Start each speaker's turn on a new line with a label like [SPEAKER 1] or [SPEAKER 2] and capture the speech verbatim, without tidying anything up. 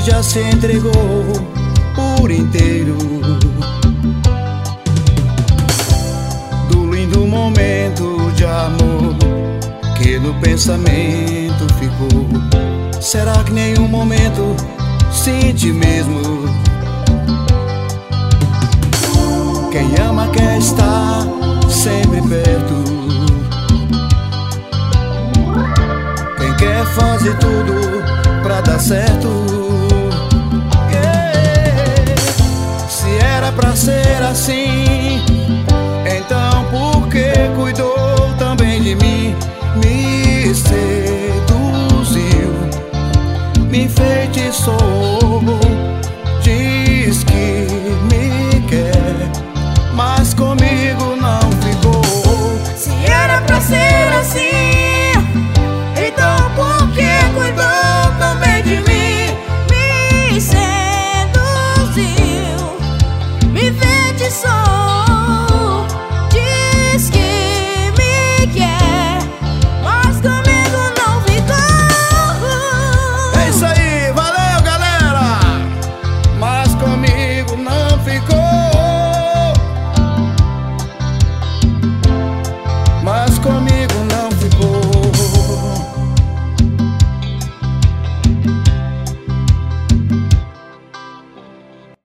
[SPEAKER 1] já se entregou por inteiro. Do lindo momento de amor que no pensamento ficou, será que nenhum momento sente mesmo? Quem ama quer estar sempre perto. Quem quer fazer tudo pra dar certo. Yeah. Se era pra ser assim,